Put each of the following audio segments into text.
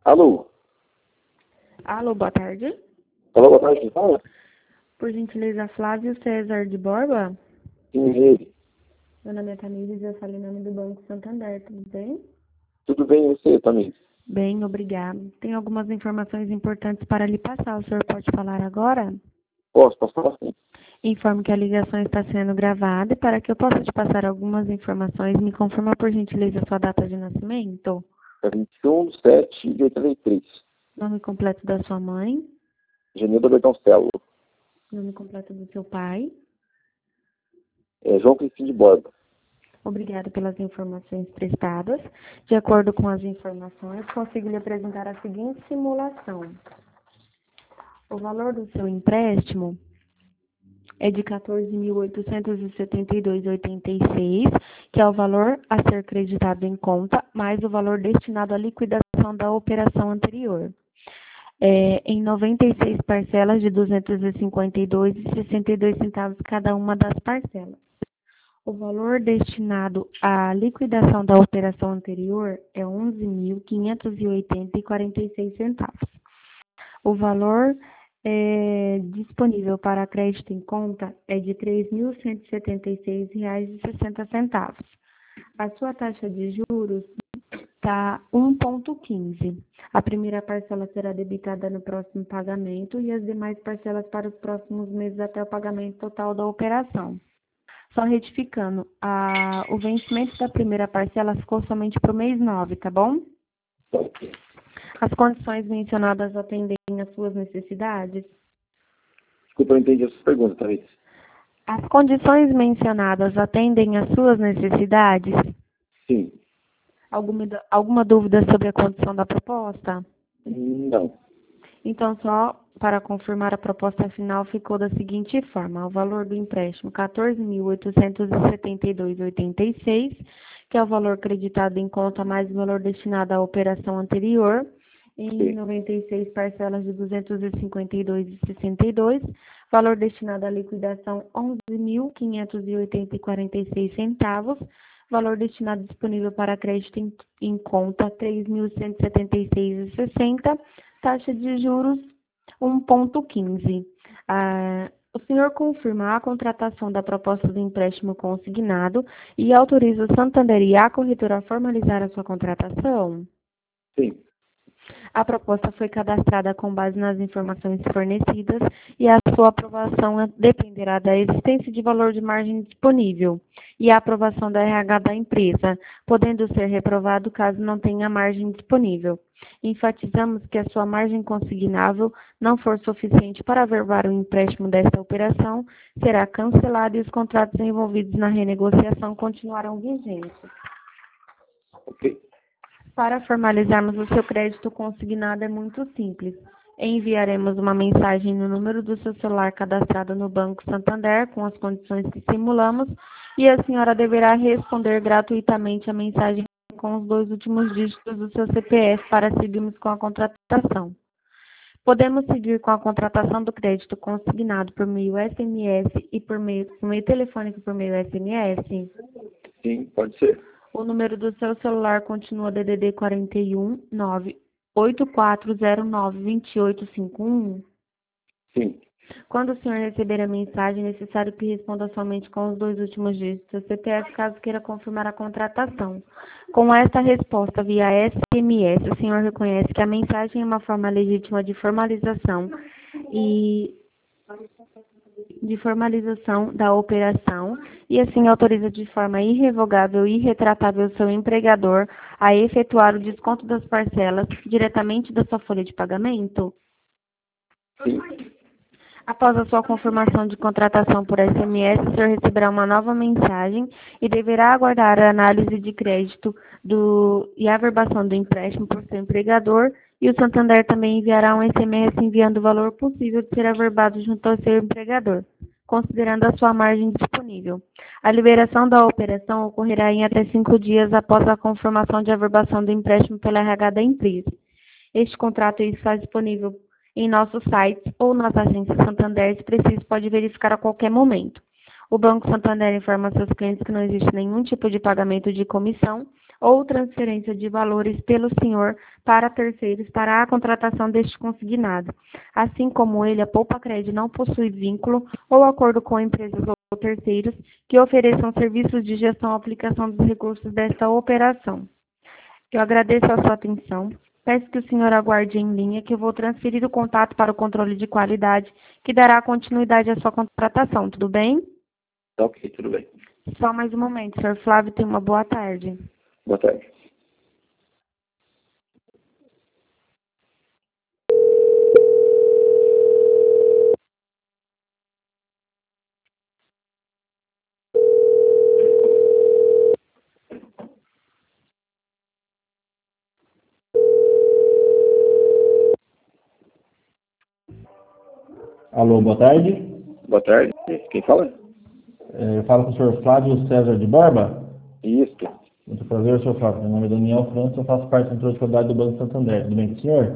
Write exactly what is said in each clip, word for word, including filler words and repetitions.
Alô? Alô, boa tarde. Alô, boa tarde, quem fala? Por gentileza, Flávio César de Borba? Sim, ele. Meu nome é Tamires e eu falo em nome do Banco Santander, tudo bem? Tudo bem, e você, Tamires? Bem, obrigado. Tenho algumas informações importantes para lhe passar. O senhor pode falar agora? Posso, posso falar sim. Informo que a ligação está sendo gravada e para que eu possa te passar algumas informações, me confirma por gentileza sua data de nascimento, É vinte e um de sete de oitenta e três. nome completo da sua mãe, Genilda Bertoncello. nome completo do seu pai. É João Cristina de Borba. Obrigada pelas informações prestadas. De acordo com as informações, consigo lhe apresentar a seguinte simulação. O valor do seu empréstimo é de quatorze mil oitocentos e setenta e dois vírgula oitenta e seis, que é o valor a ser creditado em conta, mais o valor destinado à liquidação da operação anterior. É, em noventa e seis parcelas de duzentos e cinquenta e dois vírgula sessenta e dois centavos cada uma das parcelas. O valor destinado à liquidação da operação anterior é onze mil quinhentos e oitenta vírgula quarenta e seis centavos. O valor é, disponível para crédito em conta é de três mil cento e setenta e seis reais e sessenta centavos. A sua taxa de juros está um vírgula quinze. A primeira parcela será debitada no próximo pagamento e as demais parcelas para os próximos meses até o pagamento total da operação. Só retificando, a, o vencimento da primeira parcela ficou somente para o mês nove, tá bom? As condições mencionadas atendem às suas necessidades? Desculpa, eu não entendi a sua pergunta, Tamires. As condições mencionadas atendem às suas necessidades? Sim. Alguma, alguma dúvida sobre a condição da proposta? Não. Então, só para confirmar, a proposta final ficou da seguinte forma: o valor do empréstimo quatorze mil oitocentos e setenta e dois vírgula oitenta e seis, que é o valor creditado em conta mais o valor destinado à operação anterior, em Sim. noventa e seis parcelas de duzentos e cinquenta e dois vírgula sessenta e dois, valor destinado à liquidação onze mil quinhentos e oitenta vírgula quarenta e seis centavos, valor destinado disponível para crédito em, em conta três mil cento e setenta e seis vírgula sessenta, taxa de juros um vírgula quinze. Ah, o senhor confirma a contratação da proposta do empréstimo consignado e autoriza o Santander e a corretora a formalizar a sua contratação? Sim. A proposta foi cadastrada com base nas informações fornecidas e a sua aprovação dependerá da existência de valor de margem disponível e a aprovação da R H da empresa, podendo ser reprovado caso não tenha margem disponível. Enfatizamos que a sua margem consignável não for suficiente para averbar o empréstimo desta operação, será cancelado e os contratos envolvidos na renegociação continuarão vigentes. Ok. Para formalizarmos o seu crédito consignado é muito simples. Enviaremos uma mensagem no número do seu celular cadastrado no Banco Santander com as condições que simulamos e a senhora deverá responder gratuitamente a mensagem com os dois últimos dígitos do seu C P F para seguirmos com a contratação. Podemos seguir com a contratação do crédito consignado por meio S M S e por meio, por meio telefônico por meio S M S? Sim, pode ser. O número do seu celular continua D D D quarenta e um, nove oito quatro zero nove, dois oito cinco um? Sim. Quando o senhor receber a mensagem, é necessário que responda somente com os dois últimos dígitos do C P F, caso queira confirmar a contratação. Com esta resposta via S M S, o senhor reconhece que a mensagem é uma forma legítima de formalização e de formalização da operação e assim autoriza de forma irrevogável e irretratável o seu empregador a efetuar o desconto das parcelas diretamente da sua folha de pagamento? Sim. Após a sua confirmação de contratação por S M S, o senhor receberá uma nova mensagem e deverá aguardar a análise de crédito do, e a averbação do empréstimo por seu empregador, e o Santander também enviará um S M S enviando o valor possível de ser averbado junto ao seu empregador, considerando a sua margem disponível. A liberação da operação ocorrerá em até cinco dias após a confirmação de averbação do empréstimo pela R H da empresa. Este contrato está disponível em nossos sites ou nas agências Santander, se preciso, pode verificar a qualquer momento. O Banco Santander informa a seus clientes que não existe nenhum tipo de pagamento de comissão ou transferência de valores pelo senhor para terceiros para a contratação deste consignado. Assim como ele, a Poupa Cred não possui vínculo ou acordo com empresas ou terceiros que ofereçam serviços de gestão ou aplicação dos recursos desta operação. Eu agradeço a sua atenção. Peço que o senhor aguarde em linha, que eu vou transferir o contato para o controle de qualidade, que dará continuidade à sua contratação, tudo bem? Tá ok, tudo bem. Só mais um momento, senhor Flávio, tenha uma boa tarde. Boa tarde. Alô, boa tarde. Boa tarde. Quem fala? É, Eu falo com o senhor Flávio César de Borba. Isso. Muito prazer, senhor Flávio. Meu nome é Daniel França, eu faço parte do controle de qualidade do Banco Santander. Tudo bem com o senhor?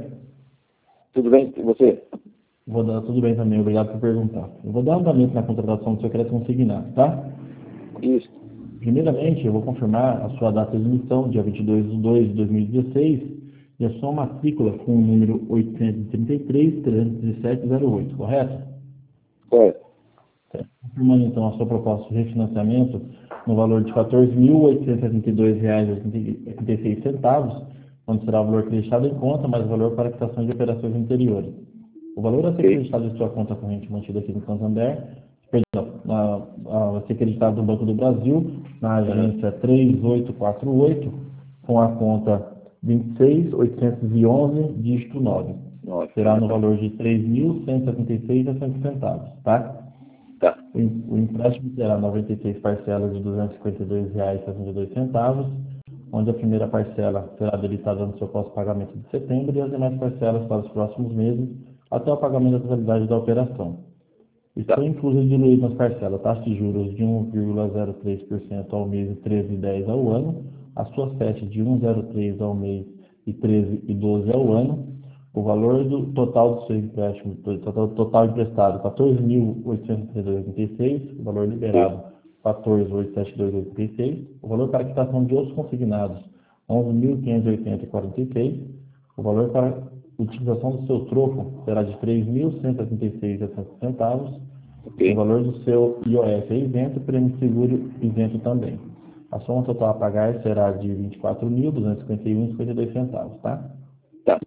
Tudo bem? E você? Vou dar tudo bem também, obrigado por perguntar. Eu vou dar andamento na contratação do seu crédito consignado, tá? Isso. Primeiramente, eu vou confirmar a sua data de emissão, dia vinte e dois de dois de dois mil e dezesseis, e a sua matrícula com o número oitocentos e trinta e três, trezentos e dezessete, zero oito, correto? Correto. Certo. Confirmando então a sua proposta de refinanciamento no valor de quatorze mil oitocentos e setenta e dois reais e oitenta e seis centavos, onde será o valor acreditado em conta, mais o valor para quitação de operações anteriores. O valor a ser Ok. acreditado em sua conta corrente mantida aqui no Santander, perdão, na, a, a ser acreditado no Banco do Brasil, na agência três oito quatro oito, com a conta vinte e seis mil oitocentos e onze, dígito nove. Nossa. Será no valor de três mil cento e setenta e seis reais e cinquenta centavos, tá? Tá. O em- o empréstimo terá noventa e seis parcelas de duzentos e cinquenta e dois reais e sessenta e dois centavos, onde a primeira parcela será debitada no seu pós-pagamento de setembro e as demais parcelas para os próximos meses, até o pagamento da totalidade da operação. Estão Tá. inclusas e diluídas nas parcelas taxa de juros de um vírgula zero três por cento ao mês e treze vírgula dez por cento ao ano, a sua taxa de um vírgula zero três por cento ao mês e treze vírgula doze por cento ao ano, o valor do total do seu empréstimo, do total, total emprestado, quatorze mil oitocentos e trinta e dois reais e oitenta e seis centavos, o valor liberado, quatorze mil oitocentos e setenta e dois reais e oitenta e seis centavos, o valor para quitação de outros consignados, onze mil quinhentos e oitenta reais e quarenta e seis centavos, o valor para utilização do seu troco será de três mil cento e setenta e seis reais e sessenta centavos, o Ok. valor do seu I O F é isento, prêmio de seguro isento também. A soma total a pagar será de vinte e quatro mil duzentos e cinquenta e um reais e cinquenta e dois centavos, tá? Tá.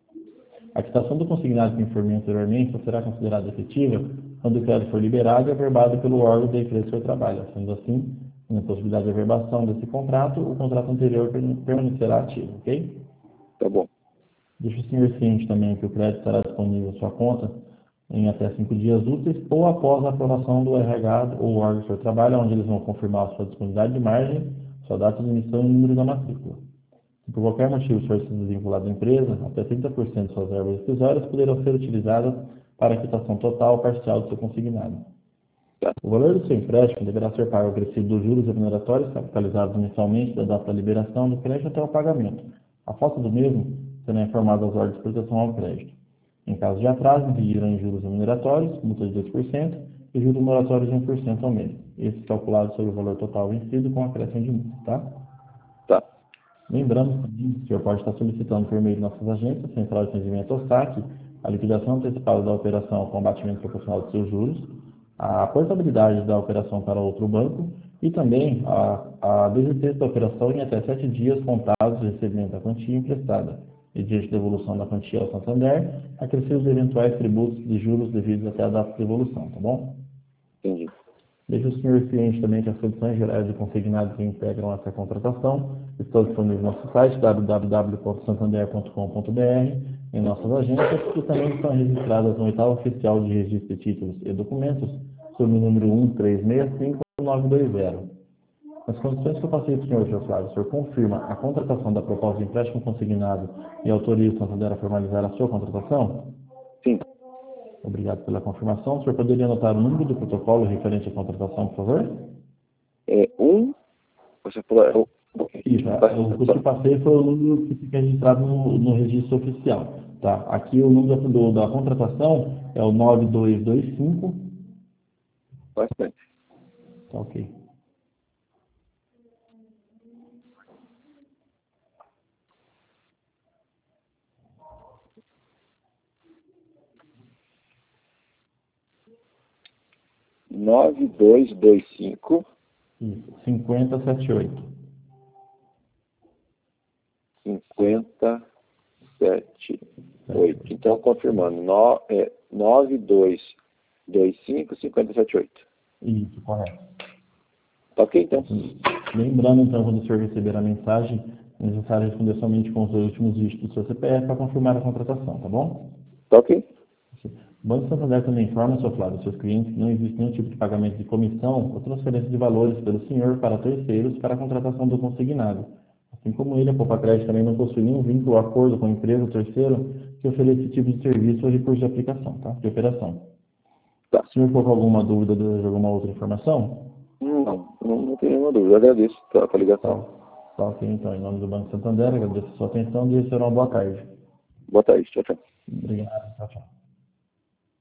A quitação do consignado que informei anteriormente só será considerada efetiva quando o crédito for liberado e averbado pelo órgão da empresa que o trabalha. Sendo assim, na possibilidade de averbação desse contrato, o contrato anterior permanecerá ativo, ok? Tá bom. Deixe o senhor ciente também que o crédito estará disponível em sua conta em até cinco dias úteis ou após a aprovação do R H ou órgão do seu trabalho, onde eles vão confirmar a sua disponibilidade de margem, sua data de emissão e o número da matrícula. Se por qualquer motivo o senhor se desvincular da empresa, até trinta por cento de suas verbas rescisórias poderão ser utilizadas para a quitação total ou parcial do seu consignado. Tá. O valor do seu empréstimo deverá ser pago acrescido dos juros remuneratórios capitalizados mensalmente da data da liberação do crédito até o pagamento. A falta do mesmo será informada às ordens de proteção ao crédito. Em caso de atraso, incidirão em juros remuneratórios, multa de dois por cento e juros moratórios de um por cento ao mês. Esses calculados sobre o valor total vencido com acréscimo de multa, tá? Tá. Lembrando também que o senhor pode estar solicitando por meio de nossas agências, Central de Atendimento ao saque, a liquidação antecipada da operação com abatimento proporcional dos seus juros, a portabilidade da operação para outro banco e também a, a desistência da operação em até sete dias contados do recebimento da quantia emprestada, mediante devolução da quantia ao Santander, acrescidos eventuais tributos de juros devidos até a data de devolução, tá bom? Entendi. Deixe o senhor ciente também que as condições gerais de consignados que integram essa contratação estão disponíveis no nosso site w w w ponto santander ponto com ponto b r, em nossas agências, e também estão registradas no oitavo oficial de registro de títulos e documentos, sob o número um três seis cinco nove dois zero. As condições que eu passei para o senhor, senhor Flávio, o senhor confirma a contratação da proposta de empréstimo consignado e autoriza o Santander a formalizar a sua contratação? Sim. Obrigado pela confirmação. O senhor poderia anotar o número do protocolo referente à contratação, por favor? É um. Você falou. É o. Isso, o que eu te passei foi o número que fica registrado no, no registro oficial. Tá? Aqui o número do, da contratação é o nove dois dois cinco. Bastante. Tá ok. nove dois dois cinco. Isso, cinquenta setenta e oito. cinquenta setenta e oito. Então, confirmando, no, é, nove dois dois cinco, cinquenta setenta e oito. Isso, correto. Tá ok, então? Lembrando, então, quando o senhor receber a mensagem, é necessário responder somente com os dois últimos dígitos do seu C P F para confirmar a contratação, tá bom? Tá ok? O Banco Santander também informa, seu Flávio, aos seus clientes que não existe nenhum tipo de pagamento de comissão ou transferência de valores pelo senhor para terceiros para a contratação do consignado. Assim como ele, a Poupa-Crédito também não possui nenhum vínculo ou acordo com a empresa ou terceiro que ofereça esse tipo de serviço ou recurso de aplicação, tá? De operação. Tá. Se o senhor ficou com alguma dúvida de alguma outra informação? Não, não, não tenho nenhuma dúvida. Eu agradeço pela Tá. ligação. Tá ok, então, em nome do Banco Santander, agradeço a sua atenção e desejo uma boa tarde. Boa tarde. Tchau, tchau. Obrigado, tchau, tchau.